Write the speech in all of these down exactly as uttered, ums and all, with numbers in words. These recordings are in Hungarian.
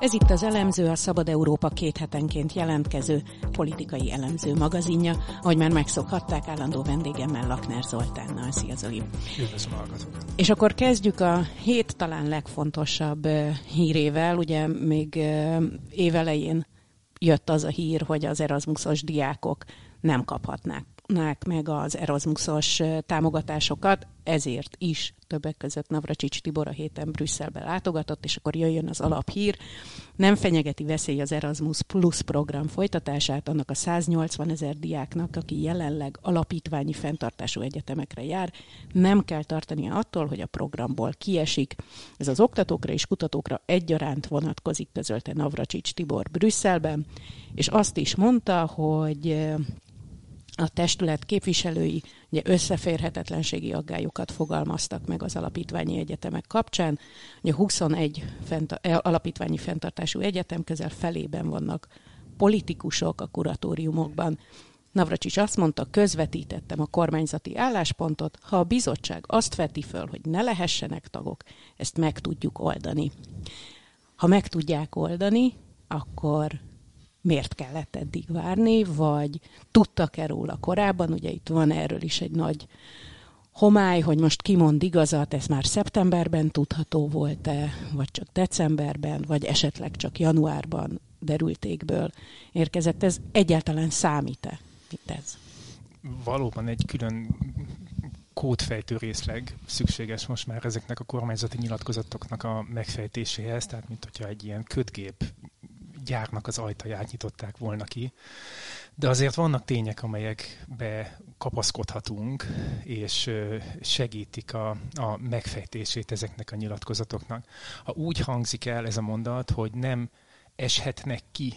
Ez itt az Elemző, a Szabad Európa két hetenként jelentkező politikai elemző magazinja. Ahogy már megszokhatták, állandó vendégemmel, Lakner Zoltánnal. Szia, Zoli! Üdvözlöm a hallgatókat! És akkor kezdjük a hét talán legfontosabb hírével. Ugye még évelején jött az a hír, hogy az Erasmusos diákok nem kaphatnák meg az Erasmusos támogatásokat, ezért is többek között Navracsics Tibor a héten Brüsszelbe látogatott, és akkor jöjjön az alaphír. Nem fenyegeti veszély az Erasmus Plus program folytatását annak a száznyolcvan ezer diáknak, aki jelenleg alapítványi fenntartású egyetemekre jár. Nem kell tartania attól, hogy a programból kiesik. Ez az oktatókra és kutatókra egyaránt vonatkozik, közölte Navracsics Tibor Brüsszelben, és azt is mondta, hogy a testület képviselői ugye összeférhetetlenségi aggályokat fogalmaztak meg az alapítványi egyetemek kapcsán. Ugye huszonegy fent, alapítványi fenntartású egyetem, közel felében vannak politikusok a kuratóriumokban. Navracsics azt mondta, közvetítettem a kormányzati álláspontot, ha a bizottság azt veti föl, hogy ne lehessenek tagok, ezt meg tudjuk oldani. Ha meg tudják oldani, akkor miért kellett eddig várni, vagy tudtak-e róla korábban? Ugye itt van erről is egy nagy homály, hogy most ki mond igazat, ez már szeptemberben tudható volt-e, vagy csak decemberben, vagy esetleg csak januárban derültékből érkezett. Ez egyáltalán számít-e? Mit ez? Valóban egy külön kódfejtő részleg szükséges most már ezeknek a kormányzati nyilatkozatoknak a megfejtéséhez, tehát mint hogyha egy ilyen kötgép gyárnak az ajtaját nyitották volna ki. De azért vannak tények, amelyekbe kapaszkodhatunk, és segítik a, a megfejtését ezeknek a nyilatkozatoknak. Ha úgy hangzik el ez a mondat, hogy nem eshetnek ki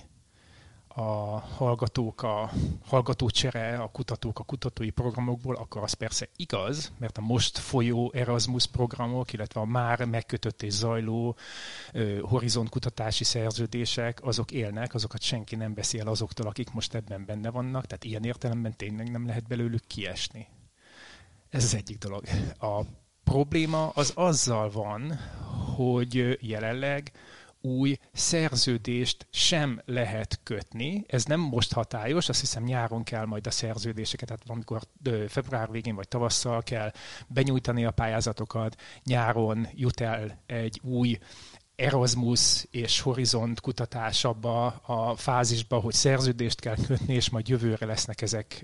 a hallgatók, a hallgatócsere, a kutatók a kutatói programokból, akkor az persze igaz, mert a most folyó Erasmus programok, illetve a már megkötött és zajló uh, horizont kutatási szerződések, azok élnek, azokat senki nem veszi el azoktól, akik most ebben benne vannak, tehát ilyen értelemben tényleg nem lehet belőlük kiesni. Ez az egyik dolog. A probléma az azzal van, hogy jelenleg új szerződést sem lehet kötni. Ez nem most hatályos, azt hiszem nyáron kell majd a szerződéseket, tehát amikor február végén vagy tavasszal kell benyújtani a pályázatokat, nyáron jut el egy új Erasmus és Horizont kutatás abba a fázisba, hogy szerződést kell kötni, és majd jövőre lesznek ezek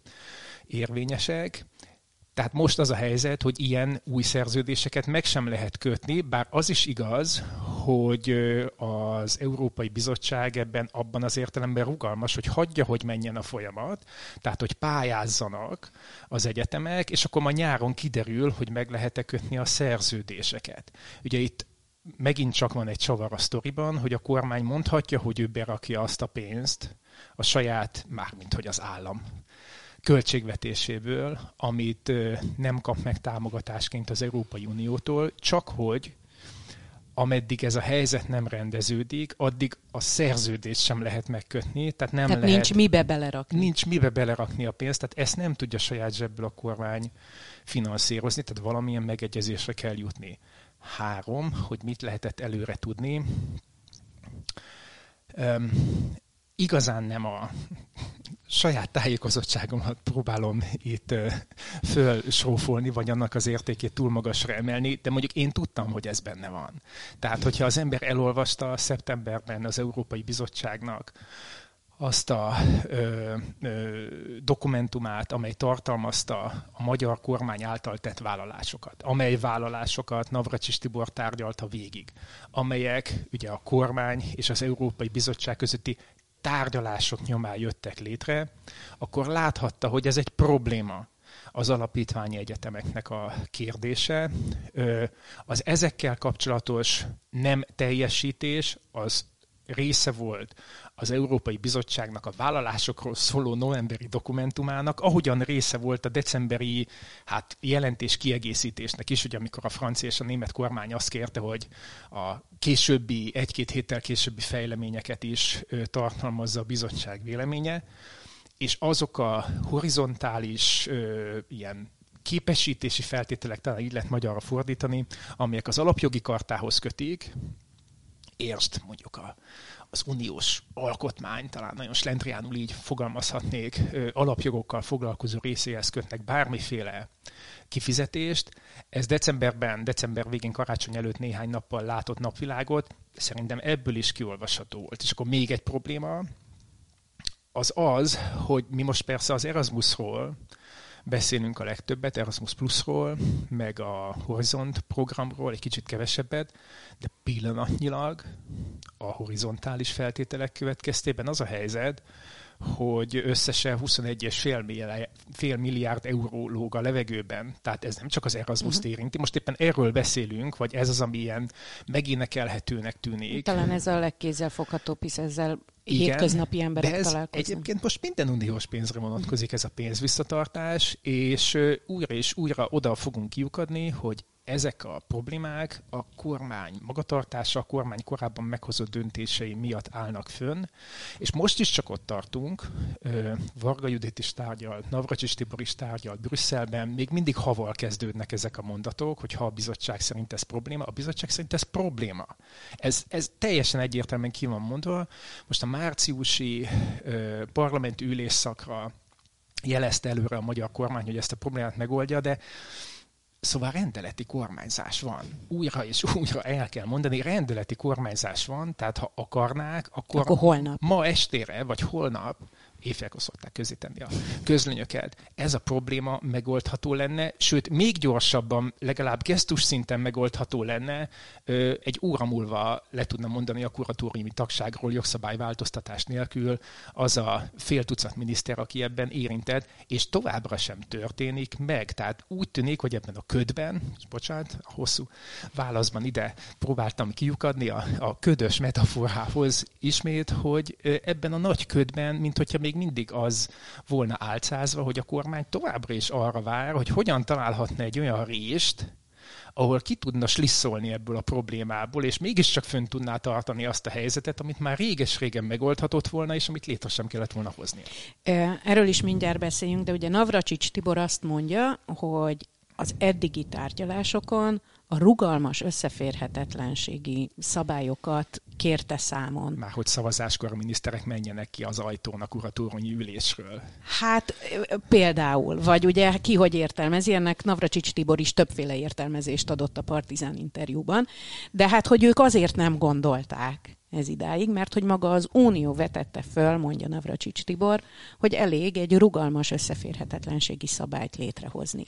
érvényesek. Tehát most az a helyzet, hogy ilyen új szerződéseket meg sem lehet kötni, bár az is igaz, hogy az Európai Bizottság ebben abban az értelemben rugalmas, hogy hagyja, hogy menjen a folyamat, tehát hogy pályázzanak az egyetemek, és akkor majd nyáron kiderül, hogy meg lehet-e kötni a szerződéseket. Ugye itt megint csak van egy csavar a sztoriban, hogy a kormány mondhatja, hogy ő berakja azt a pénzt a saját, mármint hogy az állam költségvetéséből, amit nem kap meg támogatásként az Európai Uniótól, csak hogy ameddig ez a helyzet nem rendeződik, addig a szerződést sem lehet megkötni, tehát nem tehát lehet... nincs mibe belerakni. Nincs mibe belerakni a pénzt, tehát ezt nem tudja saját zsebből a kormány finanszírozni, tehát valamilyen megegyezésre kell jutni. Három, hogy mit lehetett előre tudni. Um, igazán nem a saját tájékozottságomat próbálom itt fölsrófolni, vagy annak az értékét túl magasra emelni, de mondjuk én tudtam, hogy ez benne van. Tehát, hogyha az ember elolvasta szeptemberben az Európai Bizottságnak azt a ö, ö, dokumentumát, amely tartalmazta a magyar kormány által tett vállalásokat, amely vállalásokat Navracsics Tibor tárgyalta végig, amelyek ugye a kormány és az Európai Bizottság közötti tárgyalások nyomán jöttek létre, akkor láthatta, hogy ez egy probléma az alapítványi egyetemeknek a kérdése. Az ezekkel kapcsolatos nem teljesítés az része volt az Európai Bizottságnak a vállalásokról szóló novemberi dokumentumának, ahogyan része volt a decemberi hát, jelentés kiegészítésnek is, ugye amikor a francia és a német kormány azt kérte, hogy a későbbi, egy-két héttel későbbi fejleményeket is tartalmazza a bizottság véleménye, és azok a horizontális ö, ilyen képesítési feltételek, talán így lehet magyarra fordítani, amelyek az alapjogi kartához kötik, értsd mondjuk a, az uniós alkotmány, talán nagyon slendriánul így fogalmazhatnék, alapjogokkal foglalkozó részéhez kötnek bármiféle kifizetést. Ez decemberben, december végén, karácsony előtt néhány nappal látott napvilágot, szerintem ebből is kiolvasható volt. És akkor még egy probléma, az az, hogy mi most persze az Erasmusról beszélünk a legtöbbet, Erasmus Plusról, meg a Horizont programról egy kicsit kevesebbet, de pillanatnyilag a horizontális feltételek következtében az a helyzet, hogy összesen huszonegy egész öt milliárd euró lóg a levegőben. Tehát ez nem csak az Erasmus-t uh-huh. érinti. Most éppen erről beszélünk, vagy ez az, ami ilyen megénekelhetőnek tűnik. Talán ez a legkézzelfoghatóbb, hisz ezzel igen, hétköznapi emberek de ez találkoznak. Egyébként most minden uniós pénzre vonatkozik ez a pénzvisszatartás, és újra és újra oda fogunk kiukadni, hogy ezek a problémák a kormány magatartása, a kormány korábban meghozott döntései miatt állnak fönn, és most is csak ott tartunk, Varga Judit is tárgyal, Navracsics Tibor is tárgyal Brüsszelben, még mindig haval kezdődnek ezek a mondatok, hogy ha a bizottság szerint ez probléma, a bizottság szerint ez probléma. Ez, ez teljesen egyértelműen ki van mondva. Most a márciusi parlamenti ülésszakra jelezte előre a magyar kormány, hogy ezt a problémát megoldja, de szóval rendeleti kormányzás van. Újra és újra el kell mondani, rendeleti kormányzás van, tehát ha akarnák, akkor, akkor holnap. Ma estére, vagy holnap, éjfélkor szokták közzétenni a közlönyöket, ez a probléma megoldható lenne, sőt, még gyorsabban, legalább gesztus szinten megoldható lenne, egy óra múlva le tudna mondani a kuratóriumi tagságról jogszabályváltoztatás nélkül az a fél tucat miniszter, aki ebben érintett, és továbbra sem történik meg. Tehát úgy tűnik, hogy ebben a ködben, és bocsánat, a hosszú válaszban ide próbáltam kiukadni a, a ködös metaforához ismét, hogy ebben a nagy ködben, mint hogyha még mindig az volna álcázva, hogy a kormány továbbra is arra vár, hogy hogyan találhatna egy olyan rést, ahol ki tudna slisszolni ebből a problémából, és mégiscsak fönn tudná tartani azt a helyzetet, amit már réges-régen megoldhatott volna, és amit létre sem kellett volna hozni. Erről is mindjárt beszéljünk, de ugye Navracsics Tibor azt mondja, hogy az eddigi tárgyalásokon a rugalmas összeférhetetlenségi szabályokat kérte számon. Már hogy szavazáskor a miniszterek menjenek ki az ajtón a kuratóriumi ülésről. Hát például, vagy ugye ki hogy értelmezi, ennek Navracsics Tibor is többféle értelmezést adott a Partizán interjúban, de hát hogy ők azért nem gondolták ez idáig, mert hogy maga az Unió vetette föl, mondja Navracsics Tibor, hogy elég egy rugalmas összeférhetetlenségi szabályt létrehozni.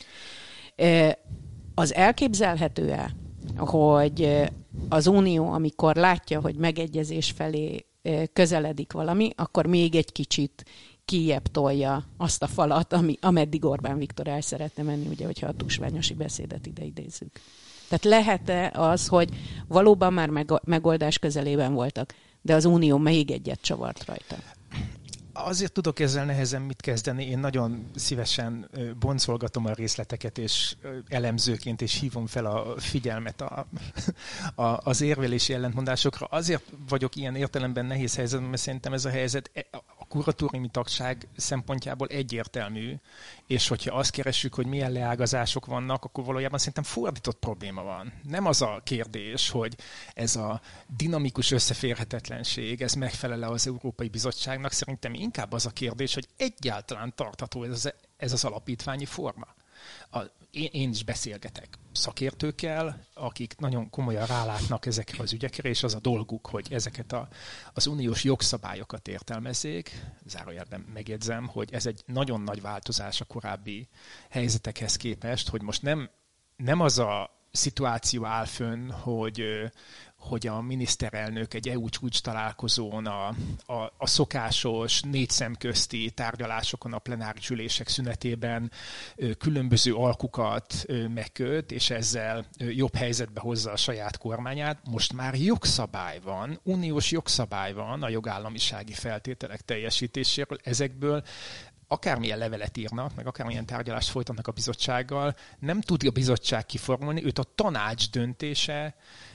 Az elképzelhető-e, hogy az Unió, amikor látja, hogy megegyezés felé közeledik valami, akkor még egy kicsit kijjebb tolja azt a falat, ami, ameddig Orbán Viktor el szeretne menni, ugye, hogyha a tusványosi beszédet ide idézzük. Tehát lehet-e az, hogy valóban már megoldás közelében voltak, de az Unió még egyet csavart rajta? Azért tudok ezzel nehezen mit kezdeni. Én nagyon szívesen boncolgatom a részleteket, és elemzőként is hívom fel a figyelmet a, a, az érvelési ellentmondásokra. Azért vagyok ilyen értelemben nehéz helyzetben, mert szerintem ez a helyzet a kuratóriumi tagság szempontjából egyértelmű, és hogyha azt keressük, hogy milyen leágazások vannak, akkor valójában szerintem fordított probléma van. Nem az a kérdés, hogy ez a dinamikus összeférhetetlenség, ez megfelel-e az Európai Bizottságnak, szerintem inkább az a kérdés, hogy egyáltalán tartható ez az, ez az alapítványi forma. A, én, én is beszélgetek szakértőkkel, akik nagyon komolyan rálátnak ezekre az ügyekre, és az a dolguk, hogy ezeket a, az uniós jogszabályokat értelmezzék. Zárójelben megjegyzem, hogy ez egy nagyon nagy változás a korábbi helyzetekhez képest, hogy most nem, nem az a szituáció áll fönn, hogy, hogy a miniszterelnök egy é u csúcs találkozón a, a, a szokásos négy szemközti tárgyalásokon a plenáris ülések szünetében különböző alkukat megköt, és ezzel jobb helyzetbe hozza a saját kormányát. Most már jogszabály van, uniós jogszabály van a jogállamisági feltételek teljesítéséről, ezekből akármilyen levelet írnak, meg akármilyen tárgyalást folytatnak a bizottsággal, nem tud a bizottság kiformulni, őt a tanács döntése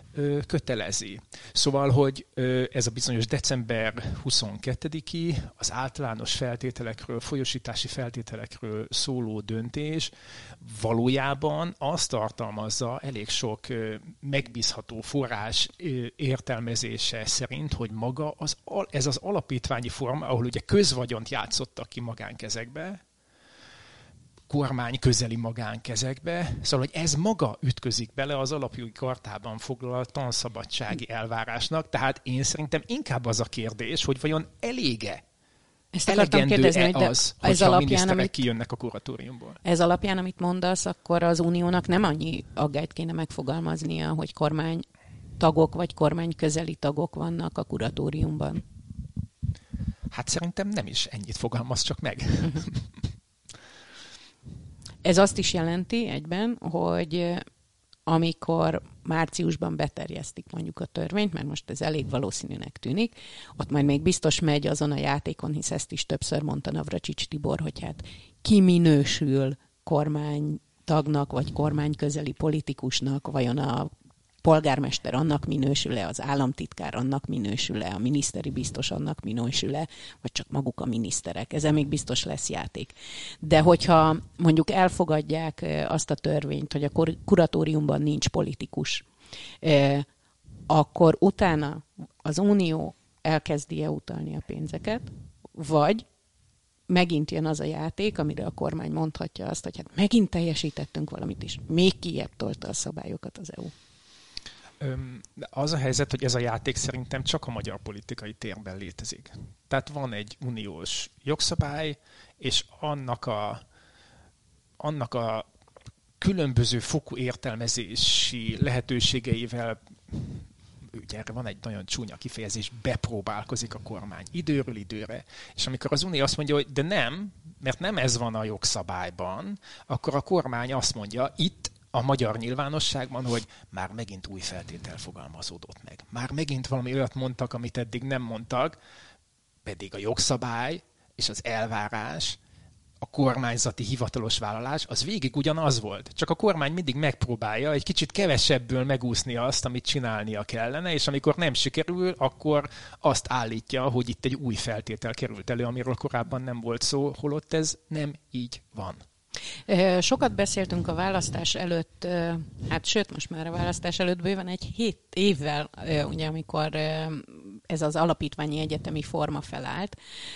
kötelezi. Szóval, hogy ez a bizonyos december huszonkettediki az általános feltételekről, folyósítási feltételekről szóló döntés valójában azt tartalmazza elég sok megbízható forrás értelmezése szerint, hogy maga az, ez az alapítványi forma, ahol ugye közvagyont játszottak ki magánkezekbe, kormány közeli magánkezekbe, szóval, hogy ez maga ütközik bele az alapjogi kartában foglalt tanszabadsági elvárásnak, tehát én szerintem inkább az a kérdés, hogy vajon elége, ezt akartam kérdezni, hogy az, hogyha alapján, a miniszterek amit, kijönnek a kuratóriumból. Ez alapján, amit mondasz, akkor az Uniónak nem annyi aggályt kéne megfogalmaznia, hogy kormány tagok vagy kormány közeli tagok vannak a kuratóriumban. Hát szerintem nem is ennyit fogalmaz csak meg. Ez azt is jelenti egyben, hogy amikor márciusban beterjesztik mondjuk a törvényt, mert most ez elég valószínűnek tűnik, ott majd még biztos megy azon a játékon, hisz ezt is többször mondta Navracsics Tibor, hogy hát ki minősül kormánytagnak, vagy kormányközeli politikusnak, vajon a polgármester annak minősül-e, az államtitkár annak minősül-e, a miniszteri biztos annak minősül-e, vagy csak maguk a miniszterek. Ezzel még biztos lesz játék. De hogyha mondjuk elfogadják azt a törvényt, hogy a kuratóriumban nincs politikus, akkor utána az Unió elkezdi-e utalni a pénzeket, vagy megint jön az a játék, amire a kormány mondhatja azt, hogy hát megint teljesítettünk valamit is. Még kijebb tolta a szabályokat az é u. Az a helyzet, hogy ez a játék szerintem csak a magyar politikai térben létezik. Tehát van egy uniós jogszabály, és annak a, annak a különböző fokú értelmezési lehetőségeivel, ugye erre van egy nagyon csúnya kifejezés, bepróbálkozik a kormány időről időre. És amikor az Unió azt mondja, hogy de nem, mert nem ez van a jogszabályban, akkor a kormány azt mondja, itt a magyar nyilvánosságban, hogy már megint új feltétel fogalmazódott meg. Már megint valami olyat mondtak, amit eddig nem mondtak, pedig a jogszabály és az elvárás, a kormányzati hivatalos vállalás, az végig ugyanaz volt. Csak a kormány mindig megpróbálja egy kicsit kevesebből megúszni azt, amit csinálnia kellene, és amikor nem sikerül, akkor azt állítja, hogy itt egy új feltétel került elő, amiről korábban nem volt szó, holott ez nem így van. Sokat beszéltünk a választás előtt, hát sőt, most már a választás előtt bőven egy hét évvel, ugye, amikor ez az alapítványi egyetemi forma felállt,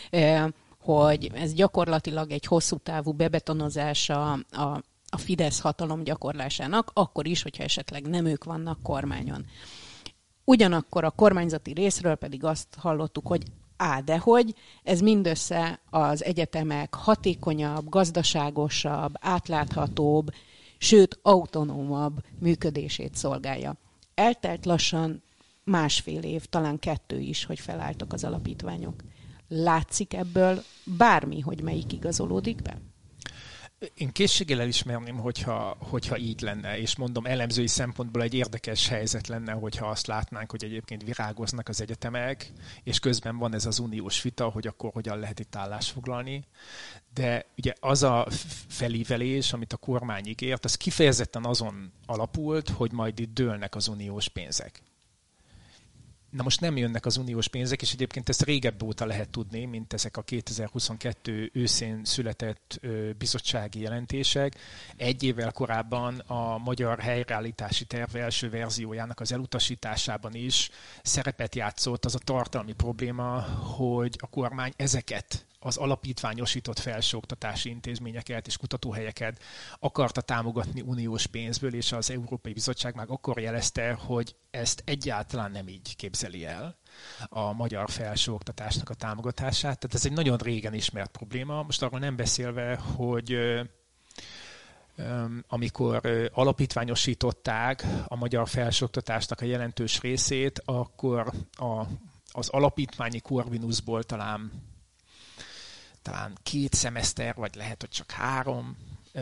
hogy ez gyakorlatilag egy hosszú távú bebetonozása a, a Fidesz hatalom gyakorlásának, akkor is, hogyha esetleg nem ők vannak kormányon. Ugyanakkor a kormányzati részről pedig azt hallottuk, hogy Á, de hogy ez mindössze az egyetemek hatékonyabb, gazdaságosabb, átláthatóbb, sőt autonómabb működését szolgálja. Eltelt lassan másfél év, talán kettő is, hogy felálltak az alapítványok. Látszik ebből bármi, hogy melyik igazolódik be? Én készséggel elismerném, hogyha, hogyha így lenne, és mondom, elemzői szempontból egy érdekes helyzet lenne, hogyha azt látnánk, hogy egyébként virágoznak az egyetemek, és közben van ez az uniós vita, hogy akkor hogyan lehet itt állást foglalni. De ugye az a felívelés, amit a kormány ígért, az kifejezetten azon alapult, hogy majd itt dőlnek az uniós pénzek. Na most nem jönnek az uniós pénzek, és egyébként ezt régebb óta lehet tudni, mint ezek a kétezer-huszonkettő őszén született bizottsági jelentések. Egy évvel korábban a magyar helyreállítási terv első verziójának az elutasításában is szerepet játszott az a tartalmi probléma, hogy a kormány ezeket az alapítványosított felsőoktatási intézményeket és kutatóhelyeket akarta támogatni uniós pénzből, és az Európai Bizottság már akkor jelezte, hogy ezt egyáltalán nem így képzeli el a magyar felsőoktatásnak a támogatását. Tehát ez egy nagyon régen ismert probléma. Most arról nem beszélve, hogy amikor alapítványosították a magyar felsőoktatásnak a jelentős részét, akkor a, az alapítványi korvinuszból talán talán két szemeszter, vagy lehet, hogy csak három,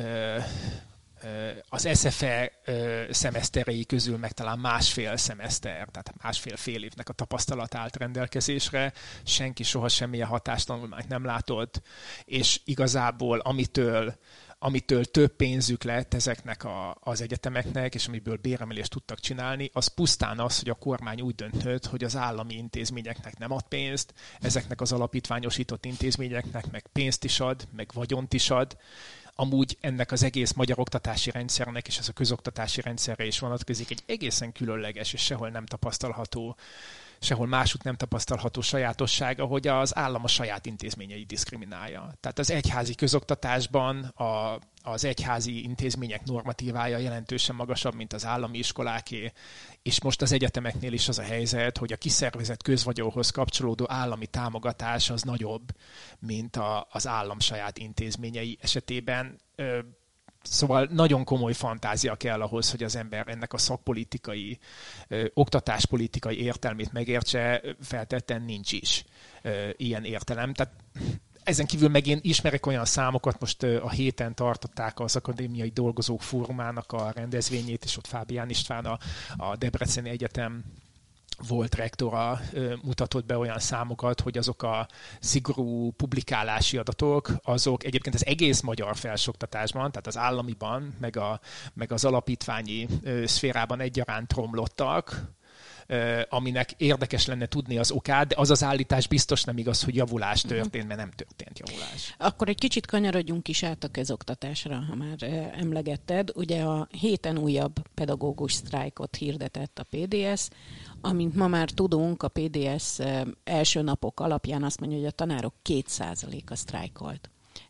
az es ef e szemeszterei közül meg talán másfél szemeszter, tehát másfél fél évnek a tapasztalat állt rendelkezésre, senki soha semmilyen hatástanulmányt nem látott, és igazából amitől amitől több pénzük lett ezeknek a, az egyetemeknek, és amiből béremelést tudtak csinálni, az pusztán az, hogy a kormány úgy döntött, hogy az állami intézményeknek nem ad pénzt, ezeknek az alapítványosított intézményeknek meg pénzt is ad, meg vagyont is ad. Amúgy ennek az egész magyar oktatási rendszernek, és ez a közoktatási rendszerre is vonatkozik, egy egészen különleges és sehol nem tapasztalható, sehol másút nem tapasztalható sajátossága, hogy az állam a saját intézményei diszkriminálja. Tehát az egyházi közoktatásban a, az egyházi intézmények normatívája jelentősen magasabb, mint az állami iskoláké, és most az egyetemeknél is az a helyzet, hogy a kiszervezett közvagyonhoz kapcsolódó állami támogatás az nagyobb, mint a, az állam saját intézményei esetében. Szóval nagyon komoly fantázia kell ahhoz, hogy az ember ennek a szakpolitikai, ö, oktatáspolitikai értelmét megértse, feltétlenül nincs is ö, ilyen értelem. Tehát ezen kívül meg én ismerek olyan számokat, most ö, a héten tartották az Akadémiai Dolgozók Fórumának a rendezvényét, és ott Fábián István, a, a Debreceni Egyetem volt rektora, mutatott be olyan számokat, hogy azok a szigorú publikálási adatok, azok egyébként az egész magyar felsőoktatásban, tehát az államiban, meg, a, meg az alapítványi szférában egyaránt romlottak, aminek érdekes lenne tudni az okát, de az az állítás biztos nem igaz, hogy javulás történt, mert nem történt javulás. Akkor egy kicsit kanyarodjunk is át a közoktatásra, ha már emlegetted. Ugye a héten újabb pedagógus sztrájkot hirdetett a pé dé es, amint ma már tudunk, a pé dé es első napok alapján azt mondja, hogy a tanárok két százaléka sztrájkolt.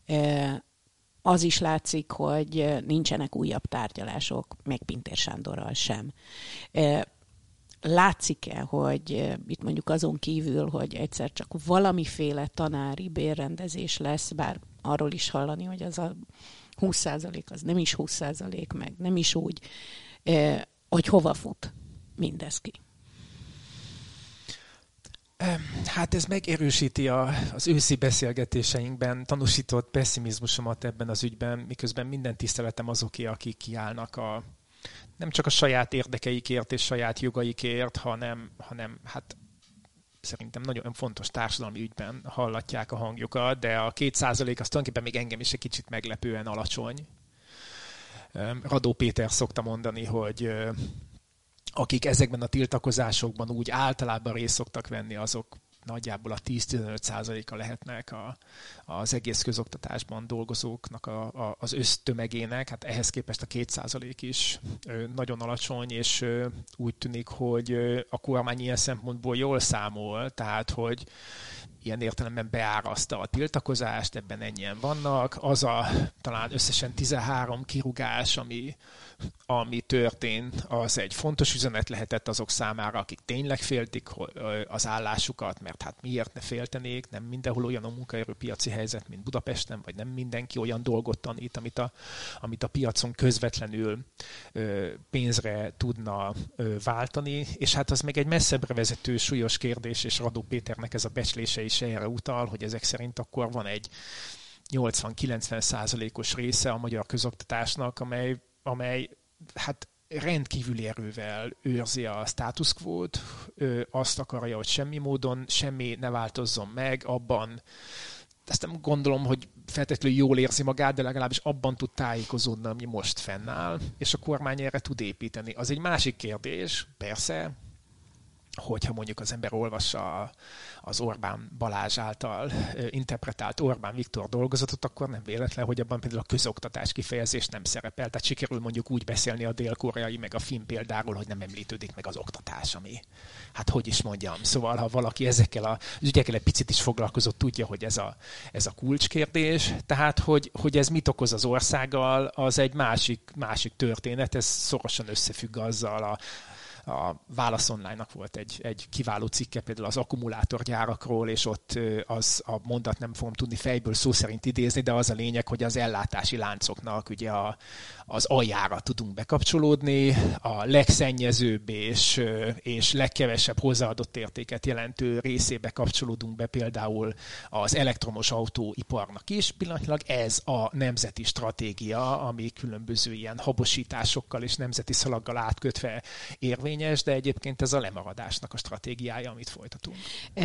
Az is látszik, hogy nincsenek újabb tárgyalások, még Pintér Sándorral sem. Látszik-e, hogy itt mondjuk azon kívül, hogy egyszer csak valamiféle tanári bérrendezés lesz, bár arról is hallani, hogy az a húsz százalék az nem is húsz százalék, meg nem is úgy, hogy hova fut mindez ki? Hát ez megerősíti a, az őszi beszélgetéseinkben tanúsított pessimizmusomat ebben az ügyben, miközben minden tiszteletem azoké, akik kiállnak a nem csak a saját érdekeikért és saját jogaikért, hanem, hanem hát szerintem nagyon fontos társadalmi ügyben hallatják a hangjukat, de a két százalék az tulajdonképpen még engem is egy kicsit meglepően alacsony. Radó Péter szokta mondani, hogy akik ezekben a tiltakozásokban úgy általában részt szoktak venni, azok nagyjából a tíz-tizenöt százaléka lehetnek a, az egész közoktatásban dolgozóknak a, a, az össztömegének. Hát ehhez képest a két százalék is ö, nagyon alacsony, és ö, úgy tűnik, hogy ö, a kormány ilyen szempontból jól számol, tehát hogy ilyen értelemben beáraszta a tiltakozást, ebben ennyien vannak. Az a talán összesen tizenhárom kirúgás, ami, ami történt, az egy fontos üzenet lehetett azok számára, akik tényleg féltik az állásukat, mert hát miért ne féltenék, nem mindenhol olyan a munkaerőpiaci helyzet, mint Budapesten, vagy nem mindenki olyan dolgot tanít, amit a, amit a piacon közvetlenül ö, pénzre tudna ö, váltani, és hát az meg egy messzebbre vezető súlyos kérdés, és Radó Péternek ez a becslése is erre utal, hogy ezek szerint akkor van egy nyolcvan-kilencven százalékos része a magyar közoktatásnak, amely, amely hát rendkívüli erővel őrzi a status quo-t, azt akarja, hogy semmi módon semmi ne változzon meg, abban ezt nem gondolom, hogy feltétlenül jól érzi magát, de legalábbis abban tud tájékozódni, ami most fennáll, és a kormány erre tud építeni. Az egy másik kérdés, persze, hogyha mondjuk az ember olvassa az Orbán Balázs által interpretált Orbán Viktor dolgozatot, akkor nem véletlen, hogy abban például a közoktatás kifejezés nem szerepel. Tehát sikerül mondjuk úgy beszélni a dél-koreai meg a finn példáról, hogy nem említődik meg az oktatás, ami, hát hogy is mondjam. Szóval, ha valaki ezekkel az ügyekkel egy picit is foglalkozott, tudja, hogy ez a, ez a kulcskérdés. Tehát, hogy, hogy ez mit okoz az országgal, az egy másik, másik történet, ez szorosan összefügg azzal a A Válasz Online-nak volt egy, egy kiváló cikke például az akkumulátorgyárakról, és ott az a mondat nem fogom tudni fejből szó szerint idézni, de az a lényeg, hogy az ellátási láncoknak ugye a, az aljára tudunk bekapcsolódni, a legszennyezőbb és, és legkevesebb hozzáadott értéket jelentő részébe kapcsolódunk be például az elektromos autóiparnak is. Pillanatnyilag ez a nemzeti stratégia, ami különböző ilyen habosításokkal és nemzeti szalaggal átkötve érvényes, de egyébként ez a lemaradásnak a stratégiája, amit folytatunk.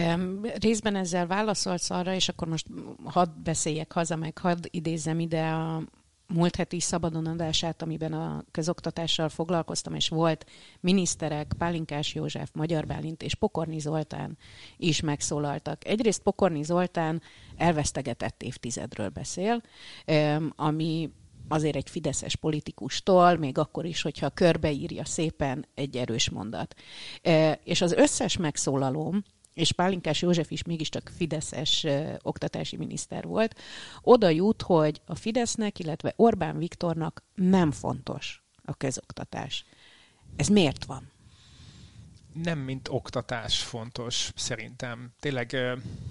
Részben ezzel válaszolsz arra, és akkor most hadd beszéljek haza, meg hadd idézzem ide a múlt heti szabadonadását, amiben a közoktatással foglalkoztam, és volt miniszterek, Pálinkás József, Magyar Bálint és Pokorni Zoltán is megszólaltak. Egyrészt Pokorni Zoltán elvesztegetett évtizedről beszél, ami azért egy fideszes politikustól, még akkor is, hogyha körbeírja szépen, egy erős mondat. És az összes megszólalóm, és Pálinkás József is mégiscsak fideszes ö, oktatási miniszter volt, oda jut, hogy a Fidesznek, illetve Orbán Viktornak nem fontos a közoktatás. Ez miért van? Nem mint oktatás fontos, szerintem. Tényleg ö,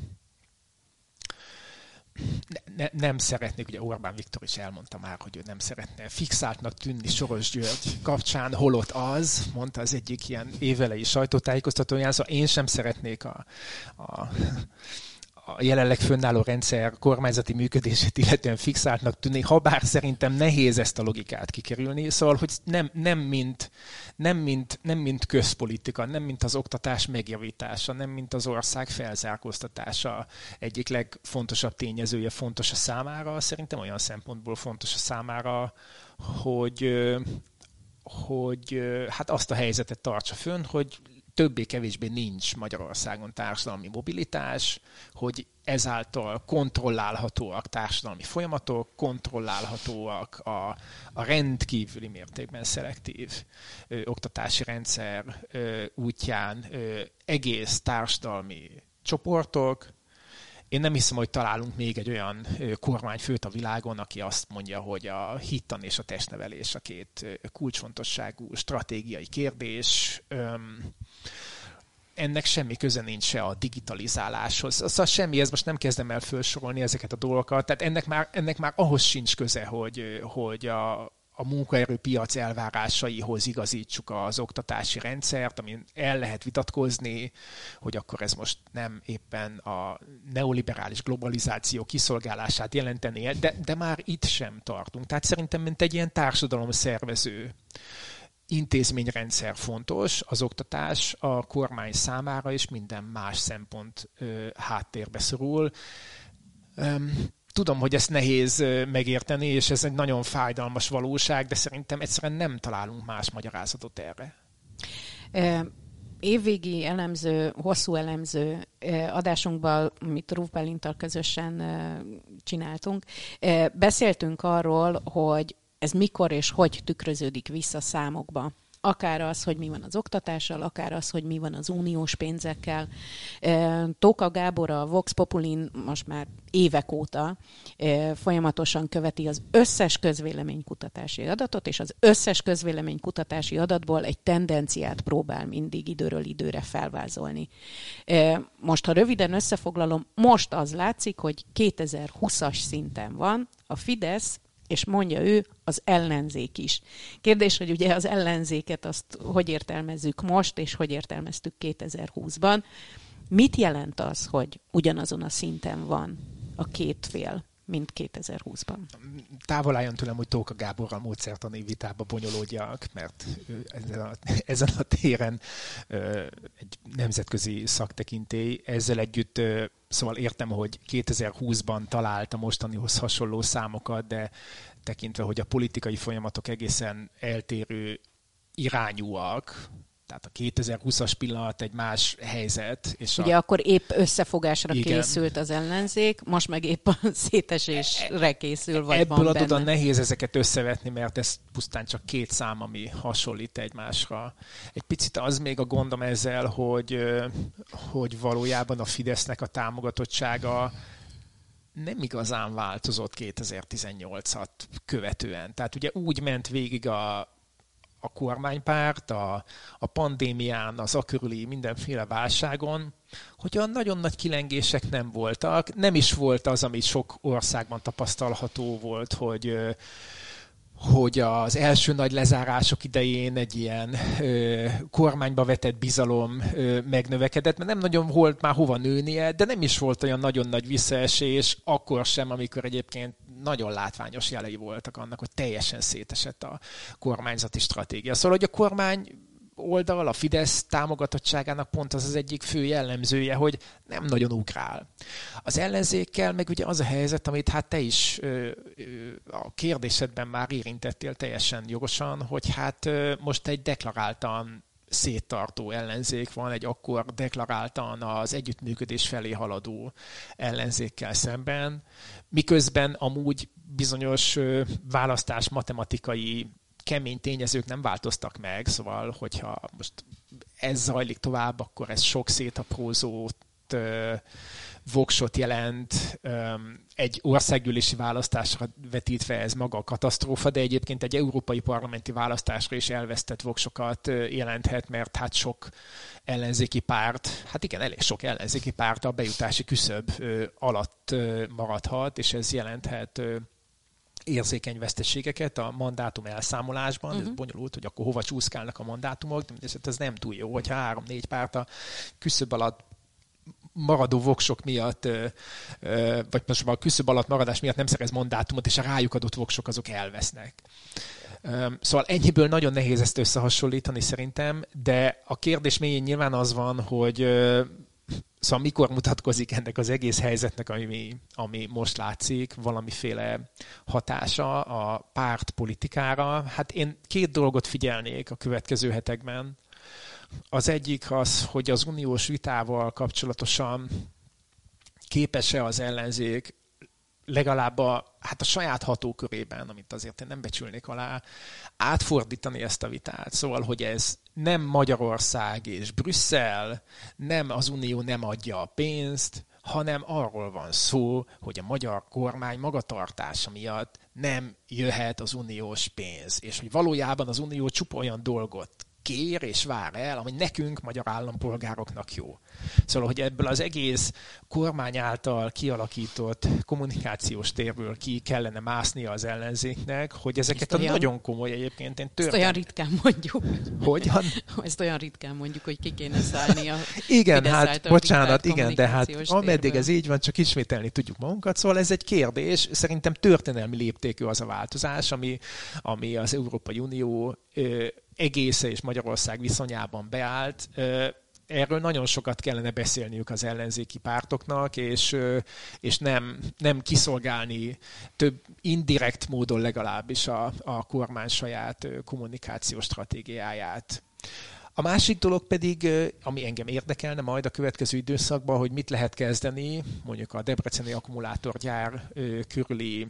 ne, nem szeretnék, ugye Orbán Viktor is elmondta már, hogy ő nem szeretne fixáltnak tűnni Soros György kapcsán, holott az, mondta az egyik ilyen évelei sajtótájékoztatóján, szóval én sem szeretnék a, a, a jelenleg fönnálló rendszer kormányzati működését illetően fixáltnak tűnni, ha bár szerintem nehéz ezt a logikát kikerülni, szóval, hogy nem, nem, mint, nem, mint, nem mint közpolitika, nem mint az oktatás megjavítása, nem mint az ország felzárkóztatása egyik legfontosabb tényezője fontos a számára, szerintem olyan szempontból fontos a számára, hogy, hogy hát azt a helyzetet tartsa fönn, hogy többé-kevésbé nincs Magyarországon társadalmi mobilitás, hogy ezáltal kontrollálhatóak társadalmi folyamatok, kontrollálhatóak a, a rendkívüli mértékben szelektív ö, oktatási rendszer ö, útján ö, egész társadalmi csoportok. Én nem hiszem, hogy találunk még egy olyan kormányfőt a világon, aki azt mondja, hogy a hittan és a testnevelés a két kulcsfontosságú stratégiai kérdés. Ennek semmi köze nincs se a digitalizáláshoz. Szóval semmi, ez most nem kezdem el felsorolni ezeket a dolgokat. Tehát ennek már, ennek már ahhoz sincs köze, hogy, hogy a a munkaerőpiac elvárásaihoz igazítsuk az oktatási rendszert, amin el lehet vitatkozni, hogy akkor ez most nem éppen a neoliberális globalizáció kiszolgálását jelenteni, de, de már itt sem tartunk. Tehát szerintem, mint egy ilyen társadalomszervező intézményrendszer fontos, az oktatás a kormány számára, és minden más szempont ö, háttérbe szorul. Öm, Tudom, hogy ezt nehéz megérteni, és ez egy nagyon fájdalmas valóság, de szerintem egyszerűen nem találunk más magyarázatot erre. Évvégi elemző, hosszú elemző adásunkban, amit Ruf Bálinttal közösen csináltunk, beszéltünk arról, hogy ez mikor és hogy tükröződik vissza számokba. Akár az, hogy mi van az oktatással, akár az, hogy mi van az uniós pénzekkel. Tóka Gábor a Vox Populin most már évek óta folyamatosan követi az összes közvéleménykutatási adatot, és az összes közvéleménykutatási adatból egy tendenciát próbál mindig időről időre felvázolni. Most, ha röviden összefoglalom, most az látszik, hogy kétezer-húszas szinten van a Fidesz, és mondja ő, az ellenzék is. Kérdés, hogy ugye az ellenzéket azt hogy értelmezzük most, és hogy értelmeztük kétezer-húszban. Mit jelent az, hogy ugyanazon a szinten van a két fél, mint kétezer-húszban? Távol álljon tőlem, hogy Tóka Gáborral módszertani vitába bonyolódjak, mert ezen a, ezen a téren egy nemzetközi szaktekintély. Ezzel együtt szóval értem, hogy kétezer-húszban talált a mostanihoz hasonló számokat, de tekintve, hogy a politikai folyamatok egészen eltérő irányúak, tehát a kétezer-húszas pillanat egy más helyzet. És ugye a... akkor épp összefogásra Igen. készült az ellenzék, most meg épp a szétesésre készül, vagy Ebből van adódóan benne. nehéz ezeket összevetni, mert ez pusztán csak két szám, ami hasonlít egymásra. Egy picit az még a gondom ezzel, hogy, hogy valójában a Fidesznek a támogatottsága nem igazán változott kétezer-tizennyolcat követően. Tehát ugye úgy ment végig a a kormánypárt, a, a pandémián, az akörüli mindenféle válságon, hogy olyan nagyon nagy kilengések nem voltak. Nem is volt az, ami sok országban tapasztalható volt, hogy, hogy az első nagy lezárások idején egy ilyen ö, kormányba vetett bizalom ö, megnövekedett, mert nem nagyon volt már hova nőnie, de nem is volt olyan nagyon nagy visszaesés, akkor sem, amikor egyébként nagyon látványos jelei voltak annak, hogy teljesen szétesett a kormányzati stratégia. Szóval, hogy a kormány oldal, a Fidesz támogatottságának pont az az egyik fő jellemzője, hogy nem nagyon ugrál. Az ellenzékkel meg ugye az a helyzet, amit hát te is ö, ö, a kérdésedben már érintettél teljesen jogosan, hogy hát ö, most egy deklaráltan széttartó ellenzék van, egy akkor deklaráltan az együttműködés felé haladó ellenzékkel szemben, miközben amúgy bizonyos ö, választás matematikai kemény tényezők nem változtak meg, szóval, hogyha most ez zajlik tovább, akkor ez sok szétaprózót, voksot jelent, egy országgyűlési választásra vetítve ez maga a katasztrófa, de egyébként egy európai parlamenti választásra is elvesztett voksokat jelenthet, mert hát sok ellenzéki párt, hát igen, elég sok ellenzéki párt a bejutási küszöb alatt maradhat, és ez jelenthet érzékeny veszteségeket a mandátum elszámolásban. Uh-huh. Ez bonyolult, hogy akkor hova csúszkálnak a mandátumok, de ez nem túl jó, hogyha három-négy párt a küszöb alatt maradó voksok miatt, vagy most a küszöb alatt maradás miatt nem szerez mandátumot, és a rájuk adott voksok azok elvesznek. Szóval ennyiből nagyon nehéz ezt összehasonlítani szerintem, de a kérdés mélyén nyilván az van, hogy szóval mikor mutatkozik ennek az egész helyzetnek, ami, ami most látszik, valamiféle hatása a pártpolitikára. Hát én két dolgot figyelnék a következő hetekben. Az egyik az, hogy az uniós vitával kapcsolatosan képes-e az ellenzék legalább a, hát a saját hatókörében, amit azért én nem becsülnék alá, átfordítani ezt a vitát. Szóval, hogy ez nem Magyarország és Brüsszel, nem az Unió nem adja a pénzt, hanem arról van szó, hogy a magyar kormány magatartása miatt nem jöhet az uniós pénz. És hogy valójában az Unió csupa olyan dolgot kér és vár el, ami nekünk, magyar állampolgároknak jó. Szóval, hogy ebből az egész kormány által kialakított kommunikációs térből ki kellene másznia az ellenzéknek, hogy ezeket ezt a olyan, nagyon komoly egyébként... Én ezt olyan ritkán mondjuk. Hogyan? Ezt olyan ritkán mondjuk, hogy ki kéne szállni a igen, hát bocsánat, igen, de hát ameddig ez így van, csak ismételni tudjuk magunkat. Szóval ez egy kérdés. Szerintem történelmi léptékű az a változás, ami, ami az Európai Unió ö, egésze és Magyarország viszonyában beállt. Erről nagyon sokat kellene beszélniük az ellenzéki pártoknak, és, és nem, nem kiszolgálni több indirekt módon legalábbis a, a kormány saját kommunikációs stratégiáját. A másik dolog pedig, ami engem érdekelne majd a következő időszakban, hogy mit lehet kezdeni, mondjuk a debreceni akkumulátorgyár körüli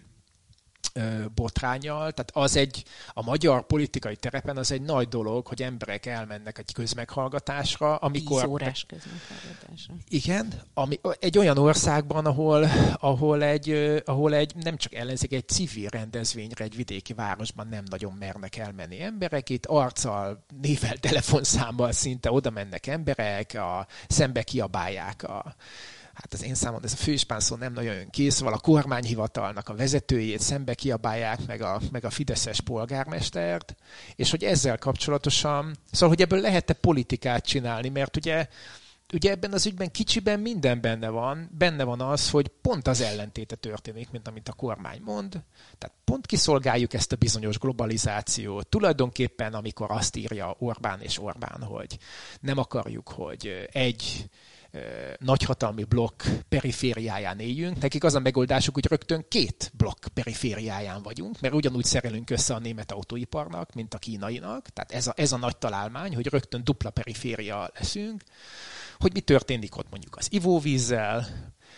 botránnyal, tehát az egy, a magyar politikai terepen az egy nagy dolog, hogy emberek elmennek egy közmeghallgatásra, amikor... tíz órás közmeghallgatásra. Igen, ami, egy olyan országban, ahol, ahol, egy, ahol egy nem csak ellenzék, egy civil rendezvényre egy vidéki városban nem nagyon mernek elmenni emberek, itt arccal, névvel, telefonszámmal szinte oda mennek emberek, a, szembe kiabálják a hát az én számomra ez a főispán szó nem nagyon jön ki, szóval a kormányhivatalnak a vezetőjét szembe kiabálják, meg a, meg a fideszes polgármestert, és hogy ezzel kapcsolatosan, szóval hogy ebből lehet-e politikát csinálni, mert ugye, ugye ebben az ügyben kicsiben minden benne van, benne van az, hogy pont az ellentéte történik, mint amit a kormány mond, tehát pont kiszolgáljuk ezt a bizonyos globalizációt, tulajdonképpen amikor azt írja Orbán és Orbán, hogy nem akarjuk, hogy egy nagyhatalmi blokk perifériáján éljünk. Nekik az a megoldásuk, hogy rögtön két blokk perifériáján vagyunk, mert ugyanúgy szerelünk össze a német autóiparnak, mint a kínainak. Tehát ez a, ez a nagy találmány, hogy rögtön dupla periféria leszünk. Hogy mi történik ott mondjuk az ivóvízzel,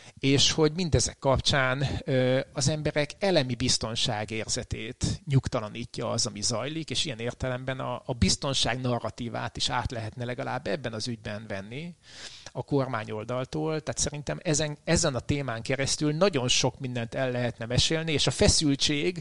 és hogy mindezek kapcsán az emberek elemi biztonságérzetét nyugtalanítja az, ami zajlik, és ilyen értelemben a, a biztonság narratívát is át lehetne legalább ebben az ügyben venni a kormány oldaltól. Tehát szerintem ezen, ezen a témán keresztül nagyon sok mindent el lehetne mesélni, és a feszültség,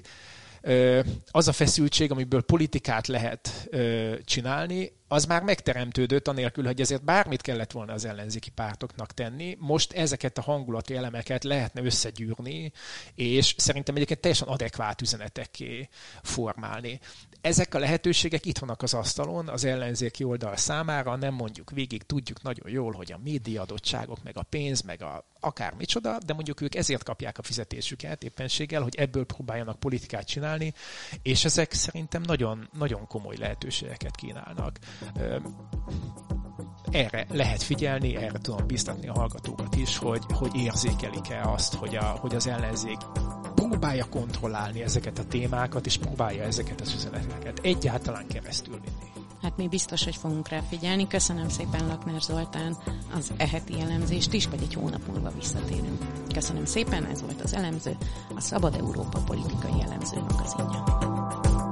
az a feszültség, amiből politikát lehet csinálni, az már megteremtődött anélkül, hogy ezért bármit kellett volna az ellenzéki pártoknak tenni. Most ezeket a hangulati elemeket lehetne összegyűrni, és szerintem egyébként teljesen adekvát üzenetekké formálni. Ezek a lehetőségek itt vannak az asztalon az ellenzéki oldal számára, nem mondjuk végig, tudjuk nagyon jól, hogy a média adottságok, meg a pénz, meg a akármicsoda, de mondjuk ők ezért kapják a fizetésüket éppenséggel, hogy ebből próbáljanak politikát csinálni, és ezek szerintem nagyon, nagyon komoly lehetőségeket kínálnak. erre lehet figyelni, erre tudom biztatni a hallgatókat is, hogy, hogy érzékelik-e azt, hogy, a, hogy az ellenzék próbálja kontrollálni ezeket a témákat, és próbálja ezeket az üzeneteket egyáltalán keresztül vinni. Hát mi biztos, hogy fogunk rá figyelni. Köszönöm szépen Lakner Zoltán az eheti elemzést is, pedig egy hónap múlva visszatérünk. Köszönöm szépen, ez volt az Elemző, a Szabad Európa politikai elemző magazinja.